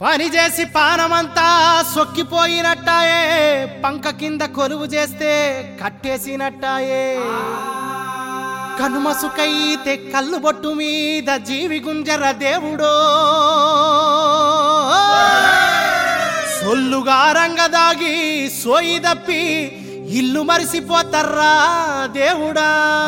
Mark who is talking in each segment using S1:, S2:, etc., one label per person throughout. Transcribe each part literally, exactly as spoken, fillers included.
S1: పని చేసి పానమంతా సొక్కిపోయినట్టాయే, పంక కింద కొలువు చేస్తే కట్టేసినట్టాయే. కనుమసుకైతే కళ్ళు బొట్టు మీద జీవి గుంజర దేవుడో, సొల్లుగా రంగదాగి సోయి దప్పి ఇల్లు మరిసిపోతర్రా దేవుడా.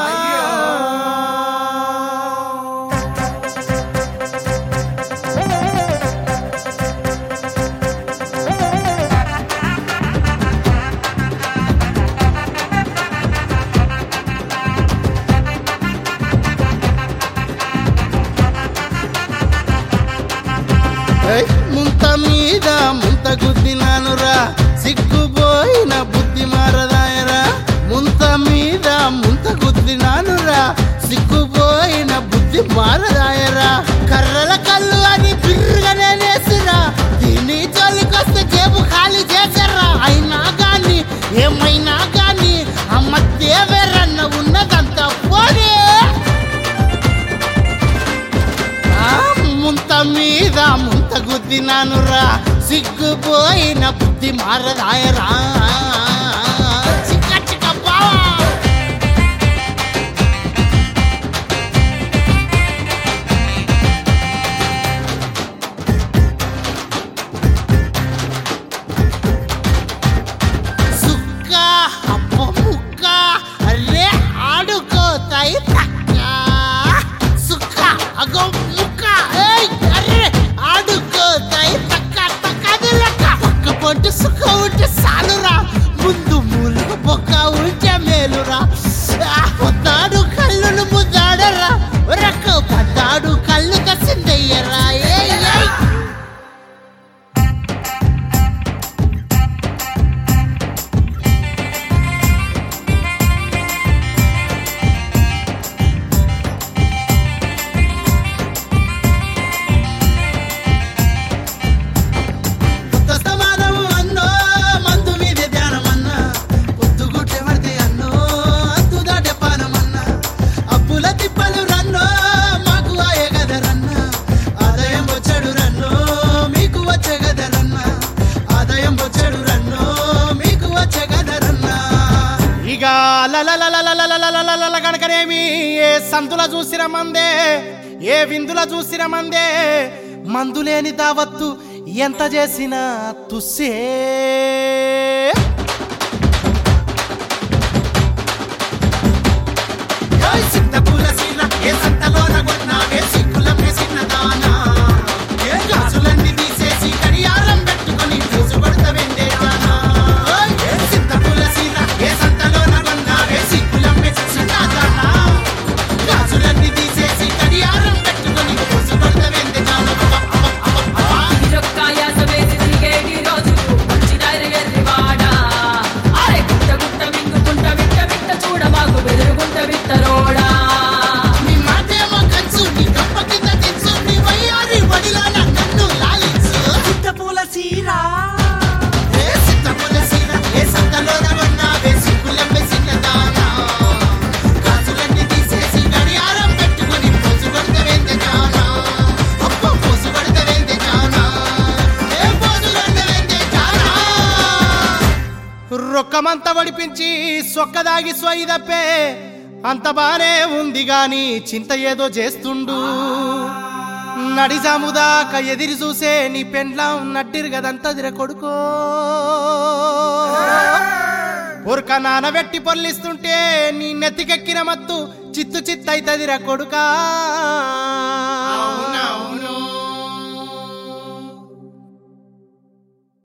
S1: ముంత మీద ముంత గుద్దినానురా, సిగ్గుపోయిన బుద్ధి మారదాయరా. ముంత మీద ముంత గుద్దినానురా, సిగ్గుపోయిన బుద్ధి మారదాయరా. కర్రల కళ్ళు అని బిర్రుగానే నేసిరా, దీన్ని జోలికొస్తే జేబు ఖాళీ చేశారా. అయినా గాని ఏమైనా గాని అమ్మ దేవేరన్న ఉన్నదంతా పోనీ. ముంత మీద ముంత గుద్దినానురా, సిగ్గుపోయిన బుద్ధి మారదాయరా. చిక్క చిక్క బావా సుక్క అప్ప ముక్క అరే ఆడుకోతాయి తక్క. సుక్క అగో ముక్క అరే ఆడుకోతాయి తక్క తక్క. అది లెక్క పక్క పొట్టు సుక్క ఉంటే సాలురా, ముందు మూలుగు బొక్క ఉంటే మేలురా. పొద్దాడు కళ్ళును ముద్దాడరా, రక్క పద్దాడు కళ్ళు కసిందయ్యరా. కనుకనేమి ఏ సందుల చూసిన మందే, ఏ విందుల చూసిన మందే, మందులేని దావత్తు ఎంత చేసినా తుస్సే. రొక్కమంతా వడిపించి సొక్కదాగి సోయి దప్పే, అంత బానే ఉంది గాని చింత ఏదో చేస్తుండు. నడిజాముదాక ఎదిరి చూసే నీ పెండ్లాం నట్టిరు గదంతా దిర కొడుకో. ఉరక నానబెట్టి పొల్లిస్తుంటే నీ నెత్తికెక్కిన మత్తు చిత్తు చిత్తైతదిర కొడుకా.